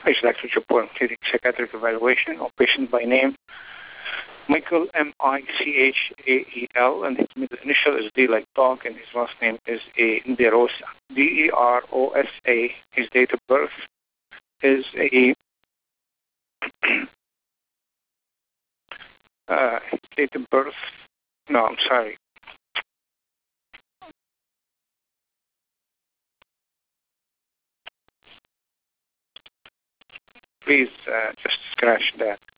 Patient Access Report and Clinic Psychiatric Evaluation of patient by name Michael Michael, and his middle initial is D like dog, and his last name is Derosa, Derosa. His date of birth is a date of birth. No, I'm sorry. Please just scratch that.